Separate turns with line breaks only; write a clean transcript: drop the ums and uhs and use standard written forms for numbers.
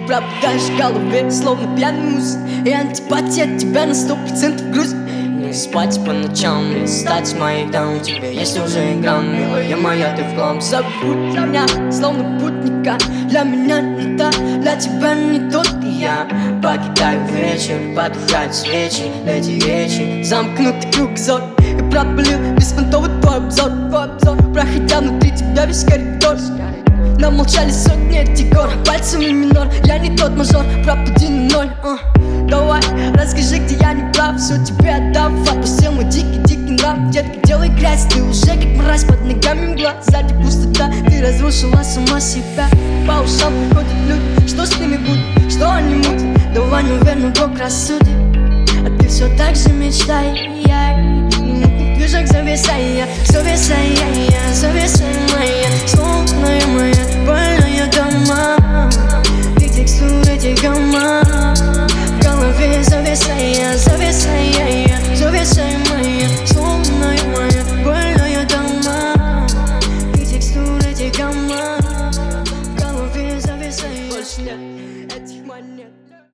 пропадаешь в голове, словно пьяный мус. И антипатия от тебя на 100% грузит.
Не спать по ночам, не стать моей дам. У тебя есть уже грамм, милая моя, ты в хлам.
Забудь меня, словно путника. Для меня не та, для тебя не тот.
Я покидаю вечер, потухают свечи. Эти речи,
замкнутый кругозор. И пропалил беспонтовый твой обзор. Проходя внутри тебя весь коридор. Нам молчали сотни этих гор. Пальцами минор, я не тот мажор. Пропади на ноль. Давай, расскажи, где я не прав. Все тебе отдам, отпустил мой дикий нрав. Детка, делай грязь, ты уже как мразь. Под ногами мгла, сзади пустота. Ты разрушила сама себя. По ушам приходят люди, что с ними будет? Что они мутят? Давай, наверное, Бог рассудит. А ты все так же мечтай. Движок зависай, совесай.